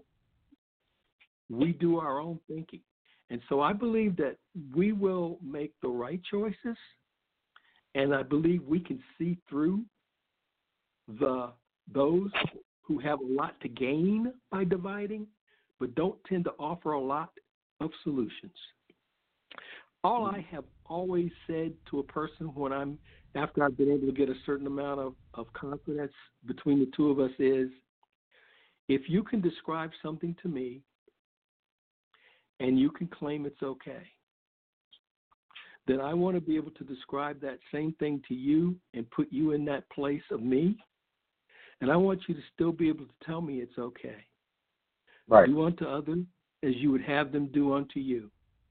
We do our own thinking. And so I believe that we will make the right choices. And I believe we can see through the those who have a lot to gain by dividing, but don't tend to offer a lot of solutions. All I have always said to a person when I'm after I've been able to get a certain amount of, of confidence between the two of us is, if you can describe something to me and you can claim it's okay, then I want to be able to describe that same thing to you and put you in that place of me. And I want you to still be able to tell me it's okay. Right. Do unto others as you would have them do unto you.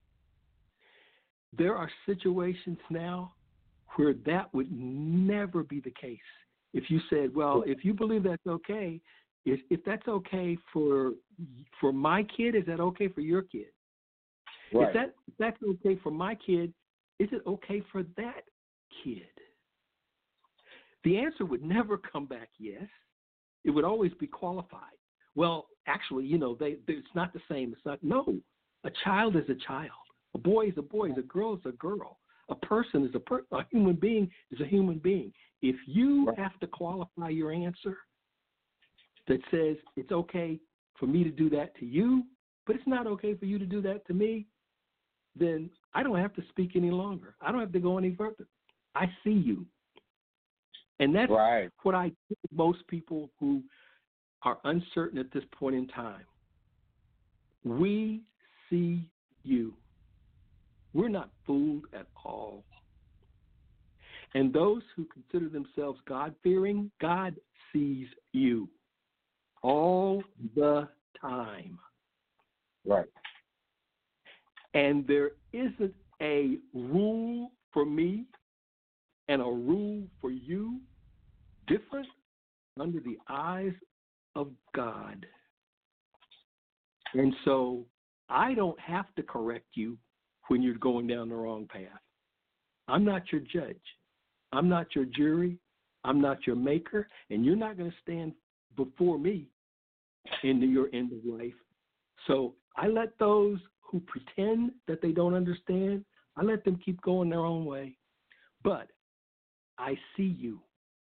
There are situations now where that would never be the case. If you said, well, if you believe that's okay, if, if that's okay for for my kid, is that okay for your kid? Right. If, that, if that's okay for my kid, is it okay for that kid? The answer would never come back yes. It would always be qualified. Well, actually, you know, they, they, it's not the same. It's not. No, a child is a child. A boy is a boy. A girl is a girl. A person is a per, a human being is a human being. If you right. have to qualify your answer that says it's okay for me to do that to you, but it's not okay for you to do that to me, then I don't have to speak any longer. I don't have to go any further. I see you. And that's right. what I think most people who are uncertain at this point in time. We see you. We're not fooled at all. And those who consider themselves God-fearing, God sees you all the time. Right. And there isn't a rule for me and a rule for you different under the eyes of God. And so I don't have to correct you when you're going down the wrong path. I'm not your judge. I'm not your jury. I'm not your maker, and you're not going to stand before me in your end of life. So I let those who pretend that they don't understand, I let them keep going their own way. But I see you.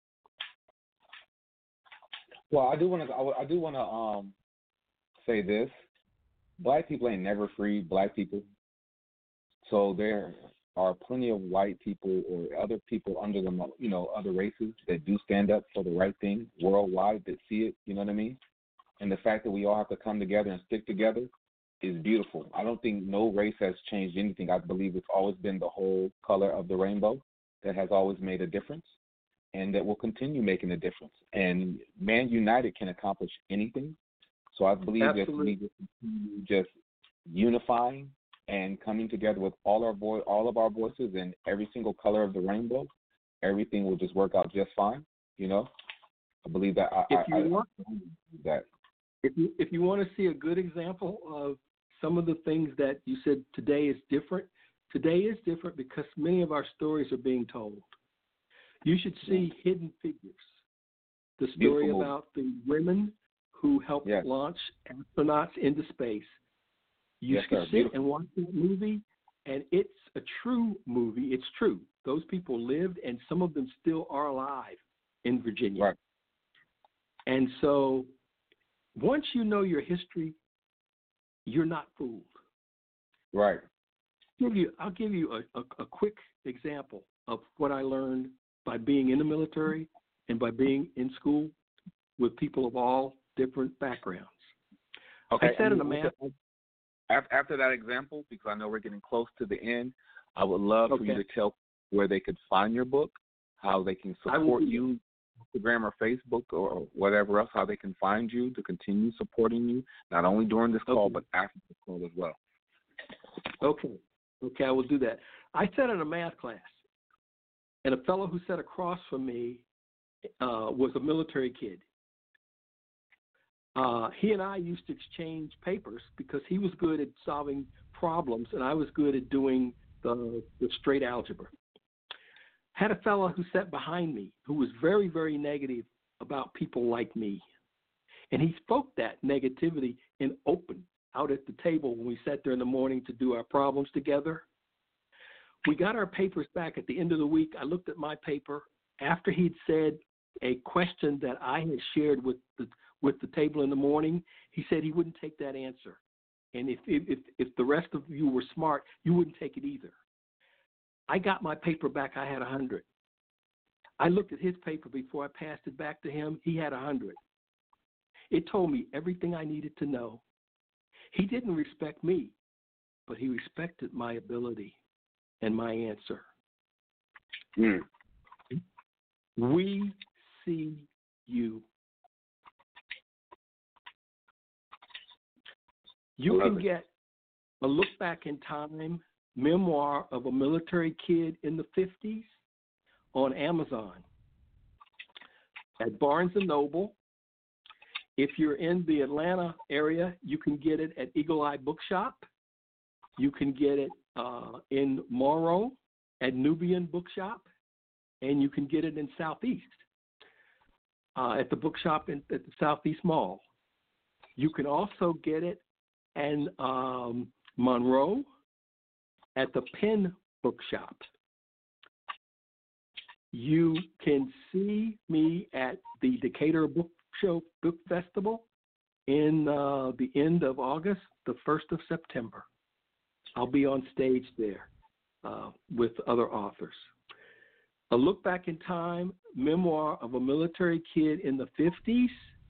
Well, I do want to. I do want to um say this: Black people ain't never free Black people. So there are plenty of white people or other people under the, you know, other races that do stand up for the right thing worldwide, that see it. You know what I mean? And the fact that we all have to come together and stick together is beautiful. I don't think no race has changed anything. I believe it's always been the whole color of the rainbow that has always made a difference, and that will continue making a difference. And man united can accomplish anything. So I believe Absolutely. that we just continue just unifying and coming together with all our vo- all of our voices and every single color of the rainbow, everything will just work out just fine. You know, I believe that. I, If I, you I, want, I that. if you if you want to see a good example of some of the things that you said today is different, today is different because many of our stories are being told. You should see Hidden Figures, the story Beautiful about the women who helped Yes. launch astronauts into space. You Yes, can sir. sit Beautiful. and watch that movie, and it's a true movie. It's true. Those people lived, and some of them still are alive in Virginia. Right. And so once you know your history, you're not fooled. Right. I'll give you, I'll give you a, a, a quick example of what I learned by being in the military and by being in school with people of all different backgrounds. Okay. I sat in a and man. After that example, because I know we're getting close to the end, I would love for you Okay. to tell where they could find your book, how they can I will support do you, Instagram or Facebook or whatever else, how they can find you to continue supporting you, not only during this call, Okay. but after the call as well. Okay. Okay, I will do that. I sat in a math class, and a fellow who sat across from me uh, was a military kid. Uh, he and I used to exchange papers because he was good at solving problems, and I was good at doing the, the straight algebra. Had a fellow who sat behind me who was very, very negative about people like me. And he spoke that negativity in open out at the table when we sat there in the morning to do our problems together. We got our papers back at the end of the week. I looked at my paper after he'd said a question that I had shared with the with the table in the morning. He said he wouldn't take that answer. And if if if the rest of you were smart, you wouldn't take it either. I got my paper back. I had a hundred. I looked at his paper before I passed it back to him. He had a hundred. It told me everything I needed to know. He didn't respect me, but he respected my ability and my answer. Mm. We see you. You Love can it. get a look back in time memoir of a military kid in the fifties on Amazon at Barnes and Noble. If you're in the Atlanta area, you can get it at Eagle Eye Bookshop. You can get it uh, in Monroe at Nubian Bookshop, and you can get it in Southeast uh, at the bookshop in, at the Southeast Mall. You can also get it in um, Monroe at the Penn Bookshop. You can see me at the Decatur Book Show Book Festival in uh, the end of August, the first of September. I'll be on stage there uh, with other authors. A look back in time, memoir of a military kid in the fifties.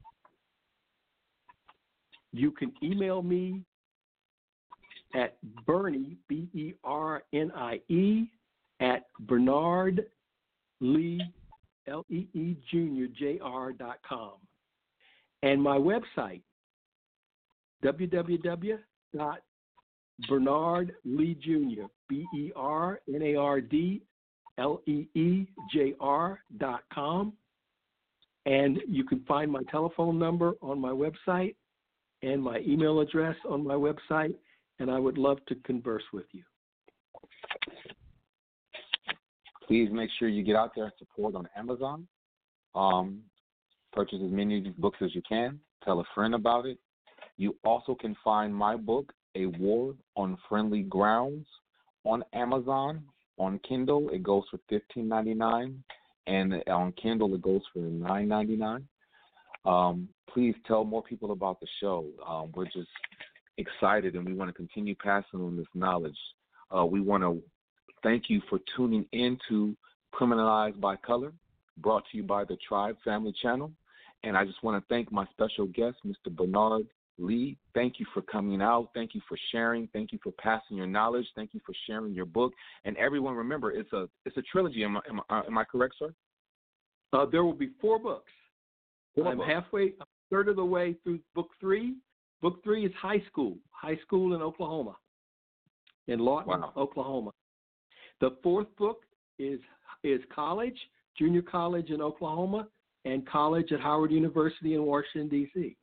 You can email me at Bernie, B E R N I E, at Bernard Lee, L E E Junior, J R dot com. And my website, w w w dot Bernard Lee Junior, B E R N A R D L E E J R dot com. And you can find my telephone number on my website and my email address on my website. and I would love to converse with you. Please make sure you get out there and support on Amazon. Um, purchase as many of these books as you can. Tell a friend about it. You also can find my book, A War on Friendly Grounds, on Amazon. On Kindle, it goes for fifteen ninety-nine, and on Kindle, it goes for nine ninety-nine. Um, please tell more people about the show. Um, we're just excited, and we want to continue passing on this knowledge. Uh, we want to thank you for tuning in to Criminalized by Color, brought to you by the Tribe Family Channel. And I just want to thank my special guest, Mister Bernard Lee. Thank you for coming out. Thank you for sharing. Thank you for passing your knowledge. Thank you for sharing your book. And everyone, remember, it's a it's a trilogy. Am I, am I, am I correct, sir? Uh, there will be four books. Four I'm books. halfway, a third of the way through book three. Book three is high school, high school in Oklahoma, in Lawton, Wow. Oklahoma. The fourth book is is college, junior college in Oklahoma, and college at Howard University in Washington, D C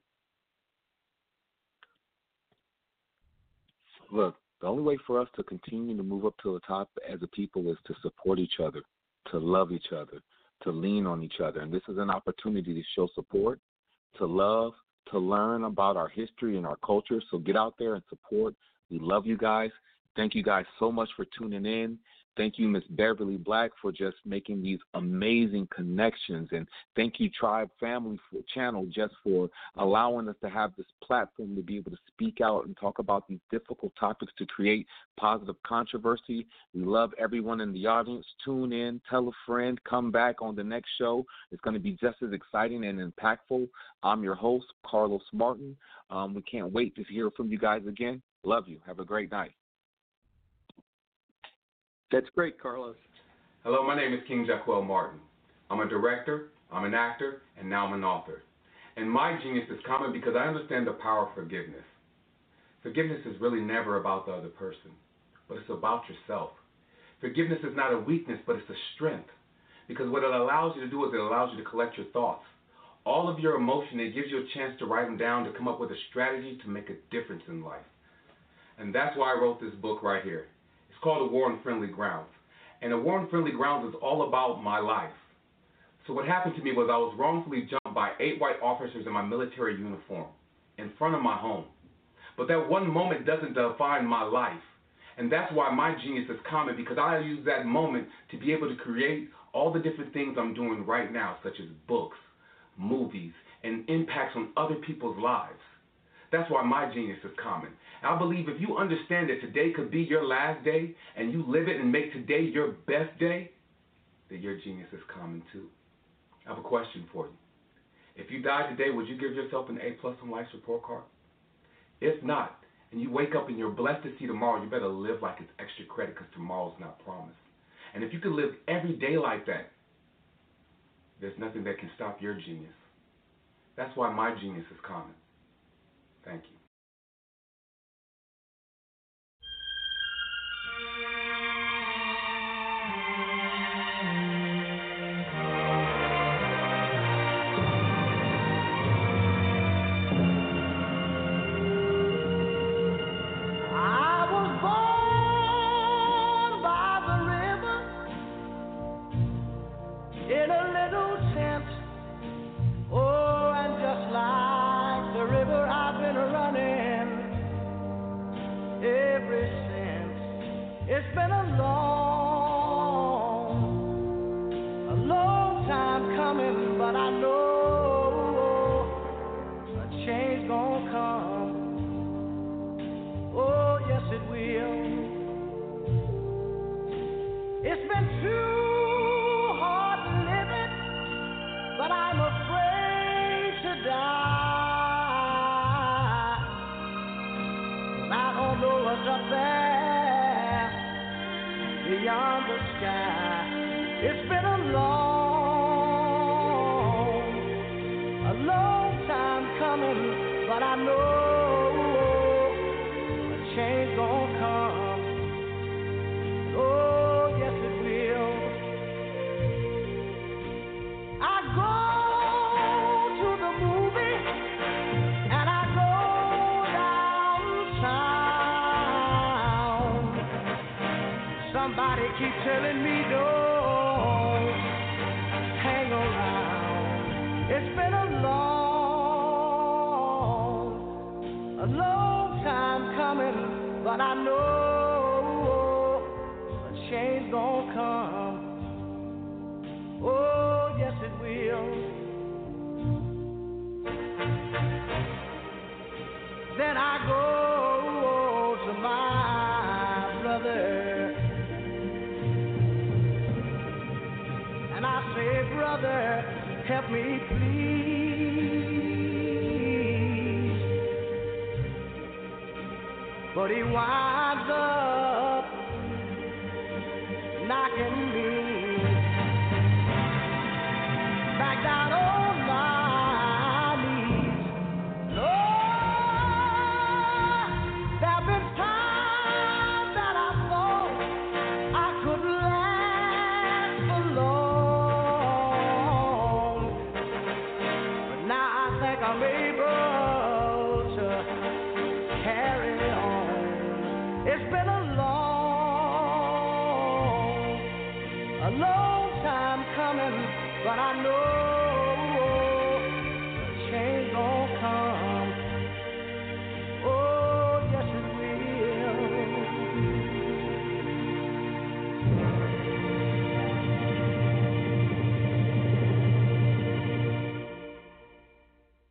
Look, the only way for us to continue to move up to the top as a people is to support each other, to love each other, to lean on each other. And this is an opportunity to show support, to love, to learn about our history and our culture. So get out there and support. We love you guys. Thank you guys so much for tuning in. Thank you, Miss Beverly Black, for just making these amazing connections. And thank you, Tribe Family Channel, just for allowing us to have this platform to be able to speak out and talk about these difficult topics to create positive controversy. We love everyone in the audience. Tune in, tell a friend, come back on the next show. It's going to be just as exciting and impactful. I'm your host, Carlos Martin. Um, we can't wait to hear from you guys again. Love you. Have a great night. That's great, Carlos. Hello, my name is King Jaquel Martin. I'm a director, I'm an actor, and now I'm an author. And my genius is common because I understand the power of forgiveness. Forgiveness is really never about the other person, but it's about yourself. Forgiveness is not a weakness, but it's a strength. Because what it allows you to do is it allows you to collect your thoughts. All of your emotion, it gives you a chance to write them down, to come up with a strategy to make a difference in life. And that's why I wrote this book right here. It's called A War on Friendly Grounds. And A War on Friendly Grounds is all about my life. So what happened to me was I was wrongfully jumped by eight white officers in my military uniform in front of my home. But that one moment doesn't define my life. And that's why my genius is common, because I use that moment to be able to create all the different things I'm doing right now, such as books, movies, and impacts on other people's lives. That's why my genius is common. And I believe if you understand that today could be your last day and you live it and make today your best day, that your genius is common too. I have a question for you. If you died today, would you give yourself an A plus on life's report card? If not, and you wake up and you're blessed to see tomorrow, you better live like it's extra credit, because tomorrow's not promised. And if you could live every day like that, there's nothing that can stop your genius. That's why my genius is common. Thank you. I was born by the river in a little tent. Oh, and just like the river, I've been running ever since. It's been a long, a long time coming, but I know a change gonna come. Oh, yes, it will. It's been too hard living, but I'm afraid to die. I don't know what's up there beyond the sky. It's been a long, a long time coming, but I know change gonna come. Oh, yes it will. I go to the movie and I go downtown. Somebody keep telling me don't hang around. It's been a long, a long time coming, but I know a change gonna come. Oh, yes it will. Then I go to my brother and I say, brother, help me please. But he winds up knocking me back down on my knees. Lord, there've been times that I thought I could last for long, but now I think I'm able to carry on. It's been a long, a long time coming, but I know